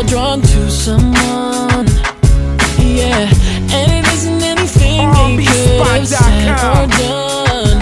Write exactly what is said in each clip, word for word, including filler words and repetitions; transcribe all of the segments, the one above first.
all drawn to someone. Yeah, and it isn't anything they could have said or done.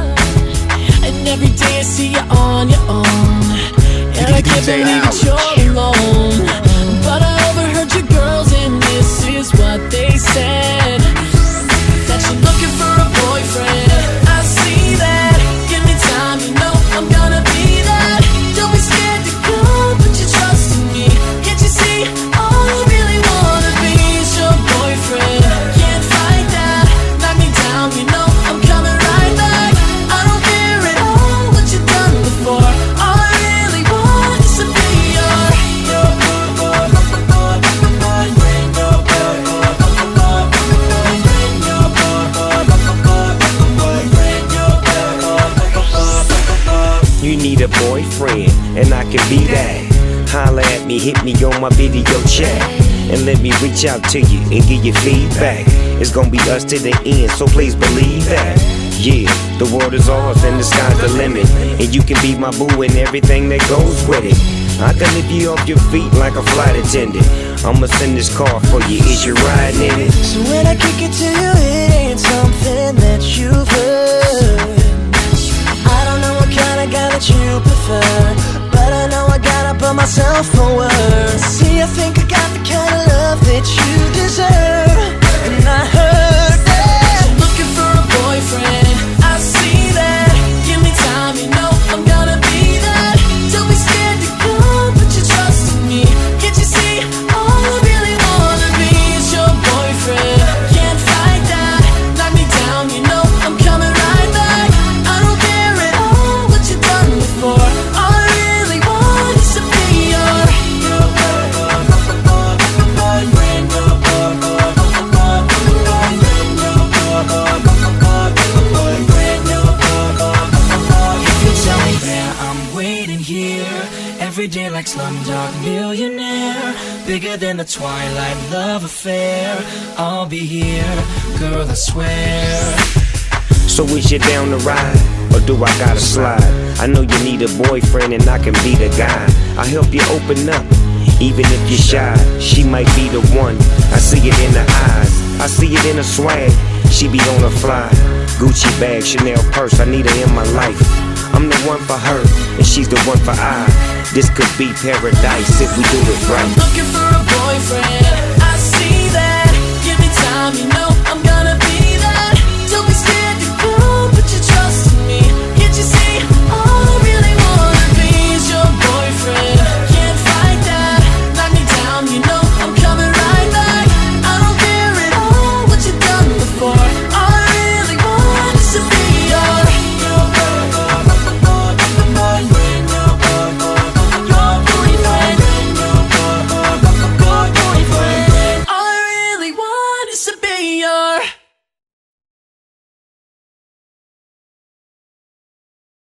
And every day I see you on your own, and I can't believe that you're alone. But I overheard your girls, and this is what they said: that you're looking for a boyfriend. I see that. Give me time, you know I'm gonna be that. Don't be scared to go, put your trust in me. Can't you see, all I really wanna be is your boyfriend. Can't fight that, knock me down, you know I'm coming right back. I don't care at all what you've done before. All I really want is to be your your boy, boy, boy, boy, boy, bring your boy, boy, boy, boy, bring your boy, boy, boy, boy, bring your boy, boy, boy. You need a boyfriend, and I can be that. Holla at me, hit me on my video chat, and let me reach out to you and give you feedback. It's gonna be us to the end, so please believe that. Yeah, the world is ours and the sky's the limit, and you can be my boo and everything that goes with it. I can lift you off your feet like a flight attendant. I'ma send this car for you, is you riding in it? So when I kick it to you, it ain't something that you've heard. I don't know what kind of guy that you prefer, but I know I gotta put myself forward. See, I think I got the kind of love that you deserve, and I heard that you're looking for a boyfriend. I see that. Give me time, you know I'm gonna be that. Don't be scared to go, put your trust in me. Can't you see, all I really wanna be is your boyfriend. Can't fight that, knock me down, you know I'm coming right back. I don't care at all what you've done before. All I really want is to be your your boy, boy, boy, boy, boy, bring your boy, boy, boy, boy, bring your boy, boy, boy, boy, bring your boy, boy, boy. If you tell me where I'm waiting here, every day like Slumdog Millionaire, bigger than the Twilight love affair. I'll be here, girl, I swear. So is you down to ride, or do I gotta slide? I know you need a boyfriend and I can be the guy. I'll help you open up, even if you're shy. She might be the one, I see it in her eyes. I see it in her swag, she be on her fly. Gucci bag, Chanel purse, I need her in my life. I'm the one for her, and she's the one for I. This could be paradise if we do it right. Looking for a boyfriend, I see that. Give me time, you know